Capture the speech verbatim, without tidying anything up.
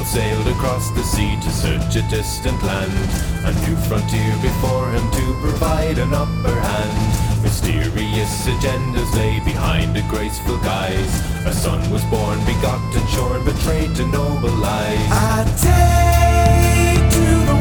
sailed across the sea to search a distant land, a new frontier before him to provide an upper hand. Mysterious agendas lay behind a graceful guise. A son was born, begotten, shorn, betrayed to noble lies. I take to the